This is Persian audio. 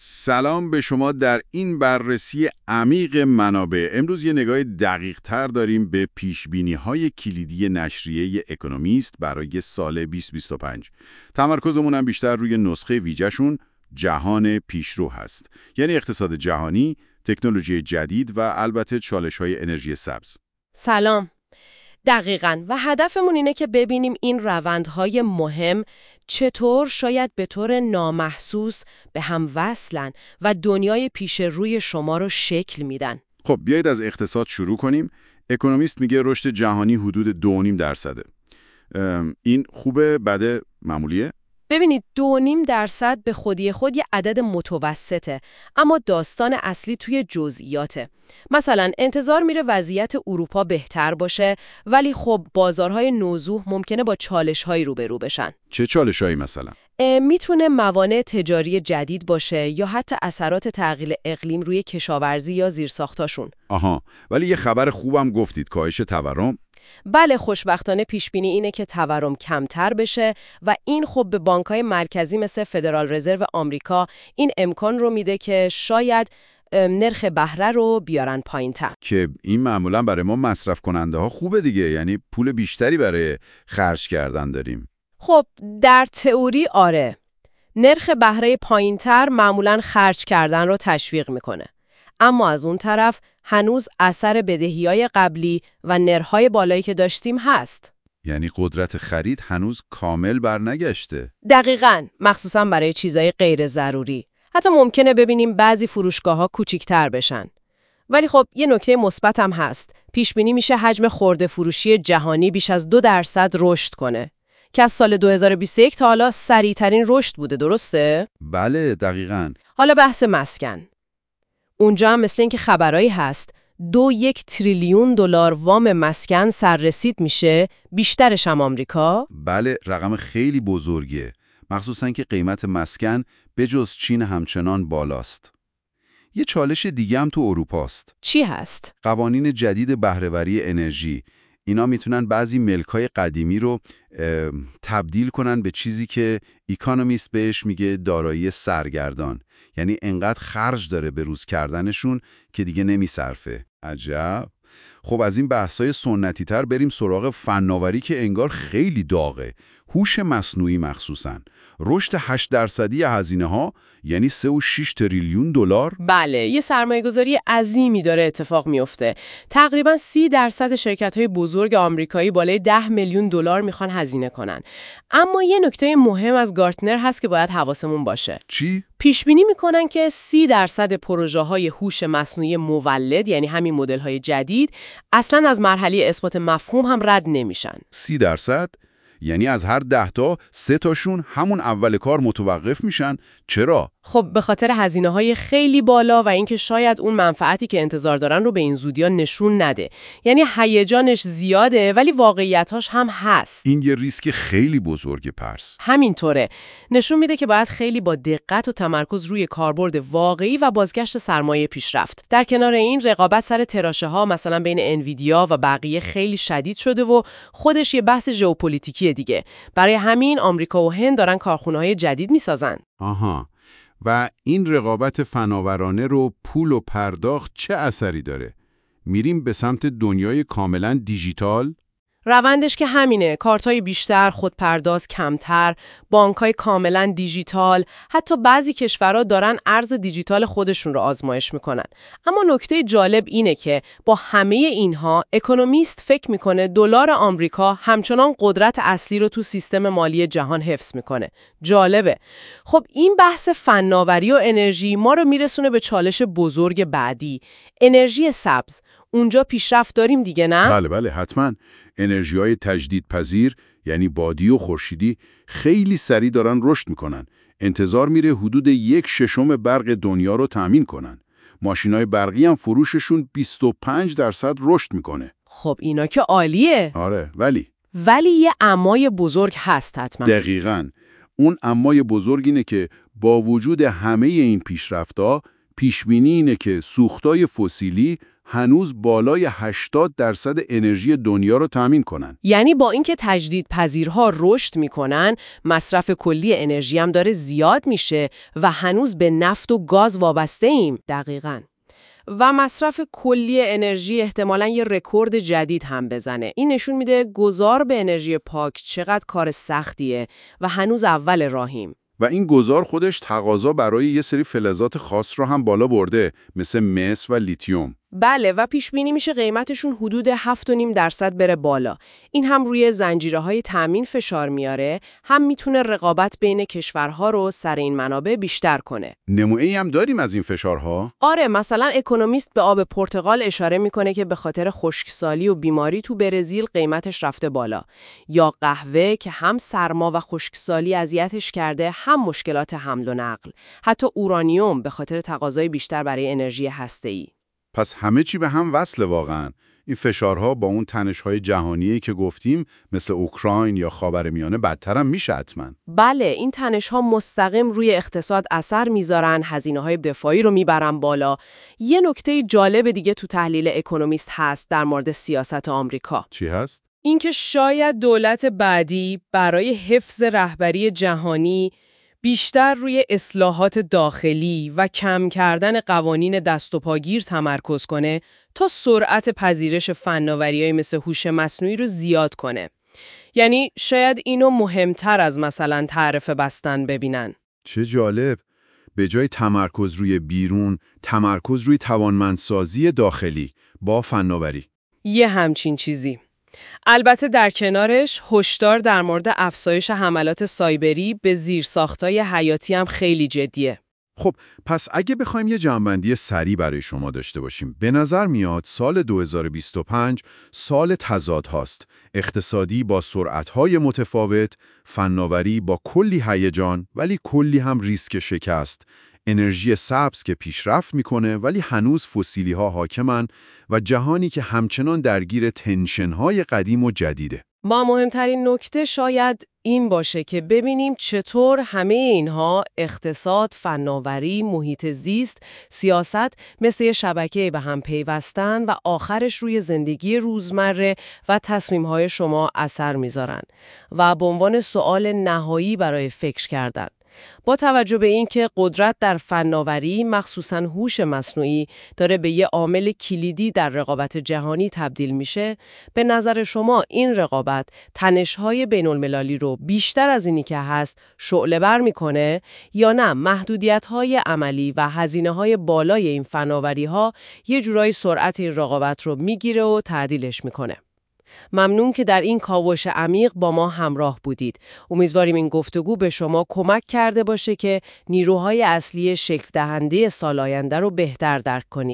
سلام به شما در این بررسی عمیق منابع. امروز یه نگاه دقیق تر داریم به پیشبینی‌های کلیدی نشریه اکونومیست برای سال 2025. تمرکزمون هم بیشتر روی نسخه ویژه‌شون جهان پیشرو هست. یعنی اقتصاد جهانی، تکنولوژی جدید و البته چالش‌های انرژی سبز. سلام. دقیقاً و هدفمون اینه که ببینیم این روندهای مهم چطور شاید به طور نامحسوس به هم وصلن و دنیای پیش روی شما رو شکل میدن. خب بیایید از اقتصاد شروع کنیم. اکونومیست میگه رشد جهانی حدود 2.5%. این خوبه، بده، معمولیه؟ ببینید 2.5% به خودی خود یه عدد متوسطه، اما داستان اصلی توی جزئیاته. مثلا انتظار میره وضعیت اروپا بهتر باشه، ولی خب بازارهای نوظهور ممکنه با چالش‌هایی روبرو بشن. چه چالش‌هایی مثلا؟ میتونه موانع تجاری جدید باشه یا حتی اثرات تغییر اقلیم روی کشاورزی یا زیرساختاشون. آها، ولی یه خبر خوبم گفتید، کاهش تورم. بله، خوشبختانه پیشبینی اینه که تورم کمتر بشه و این خب به بانک‌های مرکزی مثل فدرال رزرو آمریکا این امکان رو میده که شاید نرخ بهره رو بیارن پایین‌تر. که این معمولا برای ما مصرف کننده ها خوبه دیگه، یعنی پول بیشتری برای خرج کردن داریم. خب در تئوری آره. نرخ بهره پایین‌تر معمولاً خرج کردن رو تشویق میکنه. اما از اون طرف هنوز اثر بدهی‌های قبلی و نرخ‌های بالایی که داشتیم هست. یعنی قدرت خرید هنوز کامل برنگشته. دقیقاً، مخصوصاً برای چیزای غیر ضروری. حتی ممکنه ببینیم بعضی فروشگاه‌ها کوچیک‌تر بشن. ولی خب یه نکته مثبت هم هست. پیش بینی میشه حجم خرده فروشی جهانی بیش از 2% رشد کنه، که از سال 2021 تا حالا سریع‌ترین رشد بوده، درسته؟ بله، دقیقاً. حالا بحث مسکن. اونجا هم مثل اینکه خبرایی هست 2.1 تریلیون دلار وام مسکن سررسید میشه، بیشترش هم آمریکا. بله، رقم خیلی بزرگیه، مخصوصاً که قیمت مسکن به جز چین همچنان بالاست. یه چالش دیگه هم تو اروپاست. چی هست؟ قوانین جدید بهره‌وری انرژی. اینا میتونن بعضی ملک‌های قدیمی رو تبدیل کنن به چیزی که اکونومیست بهش میگه دارایی سرگردان. یعنی انقدر خرج داره به روز کردنشون که دیگه نمیصرفه. عجب. خب از این بحث‌های سنتی تر بریم سراغ فناوری که انگار خیلی داغه. هوش مصنوعی مخصوصاً. رشد 8% هزینه‌ها یعنی 3.6 تریلیون دلار. بله، یه سرمایه‌گذاری عظیمی داره اتفاق میفته. تقریباً 30% شرکت‌های بزرگ آمریکایی بالای 10 میلیون دلار میخوان هزینه کنن. اما یه نکته مهم از گارتنر هست که باید حواسمون باشه. چی؟ پیش بینی میکنن که 30% پروژه‌های هوش مصنوعی مولد، یعنی همین مدل‌های جدید، اصلاً از مرحله اثبات مفهوم هم رد نمیشن. 30%؟ یعنی از هر 10 تا 3 تاشون همون اول کار متوقف میشن. چرا؟ خب به خاطر هزینه‌های خیلی بالا و اینکه شاید اون منفعتی که انتظار دارن رو به این زودی‌ها نشون نده. یعنی هیجانش زیاده ولی واقعیتاش هم هست. این یه ریسک خیلی بزرگه پرس. همینطوره. نشون میده که باید خیلی با دقت و تمرکز روی کاربرد واقعی و بازگشت سرمایه پیش رفت. در کنار این رقابت سر تراشه‌ها مثلا بین انویدیا و بقیه خیلی شدید شده و خودش یه بحث ژئوپلیتیکی دیگه. برای همین آمریکا و هند دارن کارخونه‌های جدید میسازن. آها. و این رقابت فناورانه رو پول و پرداخت چه اثری داره؟ میریم به سمت دنیای کاملا دیجیتال؟ روندش که همینه، کارتای بیشتر، خودپرداز کمتر، بانکای کاملا دیجیتال، حتی بعضی کشورها دارن ارز دیجیتال خودشون رو آزمایش میکنن. اما نکته جالب اینه که با همه اینها اکونومیست فکر میکنه دلار آمریکا همچنان قدرت اصلی رو تو سیستم مالی جهان حفظ میکنه. جالبه. خب این بحث فناوری و انرژی ما رو میرسونه به چالش بزرگ بعدی، انرژی سبز. اونجا پیشرفت داریم دیگه، نه؟ بله حتما. انرژی‌های تجدیدپذیر یعنی بادی و خورشیدی خیلی سریع دارن رشد میکنن. انتظار میره حدود 1/6 برق دنیا رو تامین کنن. ماشینای برقی هم فروششون 25% رشد میکنه. خب اینا که عالیه. آره، ولی یه امای بزرگ هست حتما. دقیقاً. اون امای بزرگ اینه که با وجود همه این پیشرفت‌ها، پیشبینی اینه که سوختای فسیلی هنوز بالای 80% انرژی دنیا رو تامین کنن. یعنی با اینکه تجدیدپذیرها رشد میکنن، مصرف کلی انرژی هم داره زیاد میشه و هنوز به نفت و گاز وابسته ایم. دقیقاً. و مصرف کلی انرژی احتمالاً یه رکورد جدید هم بزنه. این نشون میده گذار به انرژی پاک چقدر کار سختیه و هنوز اول راهیم. و این گذار خودش تقاضا برای یه سری فلزات خاص رو هم بالا برده، مثل مس و لیتیوم. بله، و پیش بینی میشه قیمتشون حدود 7.5% بره بالا. این هم روی زنجیره‌های تامین فشار میاره، هم میتونه رقابت بین کشورها رو سر این منابع بیشتر کنه. نمونه‌ای هم داریم از این فشارها؟ آره، مثلا اکونومیست به آب پرتقال اشاره میکنه که به خاطر خشکسالی و بیماری تو برزیل قیمتش رفته بالا، یا قهوه که هم سرما و خشکسالی اذیتش کرده، هم مشکلات حمل و نقل. حتی اورانیوم به خاطر تقاضای بیشتر برای انرژی هسته‌ای. پس همه چی به هم وصله واقعاً. این فشارها با اون تنش‌های جهانیی که گفتیم مثل اوکراین یا خاورمیانه بدتر هم میشه حتماً. بله، این تنش‌ها مستقیم روی اقتصاد اثر میذارن، هزینه‌های دفاعی رو میبرن بالا. یه نکته جالب دیگه تو تحلیل اکونومیست هست در مورد سیاست آمریکا. چی هست؟ اینکه شاید دولت بعدی برای حفظ رهبری جهانی بیشتر روی اصلاحات داخلی و کم کردن قوانین دست و پاگیر تمرکز کنه تا سرعت پذیرش فناوری‌های مثل هوش مصنوعی رو زیاد کنه. یعنی شاید اینو مهمتر از مثلا تعرفه بستن ببینن. چه جالب. به جای تمرکز روی بیرون، تمرکز روی توانمندسازی داخلی با فناوری. یه همچین چیزی. البته در کنارش هشدار در مورد افزایش حملات سایبری به زیرساختای حیاتی هم خیلی جدیه. خب پس اگه بخوایم یه جمع‌بندی سریع برای شما داشته باشیم، به نظر میاد سال 2025 سال تضاد هاست. اقتصادی با سرعت‌های متفاوت، فناوری با کلی هیجان ولی کلی هم ریسک شکست. انرژی سبز که پیشرفت میکنه ولی هنوز فسیلی‌ها حاکمن و جهانی که همچنان درگیر تنشن‌های قدیم و جدیده. ما مهمترین نکته شاید این باشه که ببینیم چطور همه اینها اقتصاد، فناوری، محیط زیست، سیاست مثل یه شبکه به هم پیوستن و آخرش روی زندگی روزمره و تصمیم‌های شما اثر میذارن و به عنوان سوال نهایی برای فکر کردن. با توجه به اینکه قدرت در فناوری مخصوصاً هوش مصنوعی داره به یه عامل کلیدی در رقابت جهانی تبدیل میشه، به نظر شما این رقابت تنش‌های بین‌المللی رو بیشتر از اینی که هست شعله‌ور میکنه یا نه محدودیت‌های عملی و هزینه‌های بالای این فناوری‌ها یه جورایی سرعت این رقابت رو میگیره و تعدیلش میکنه؟ ممنون که در این کاوش عمیق با ما همراه بودید. امیدواریم این گفتگو به شما کمک کرده باشه که نیروهای اصلی شکل دهنده سال آینده رو بهتر درک کنید.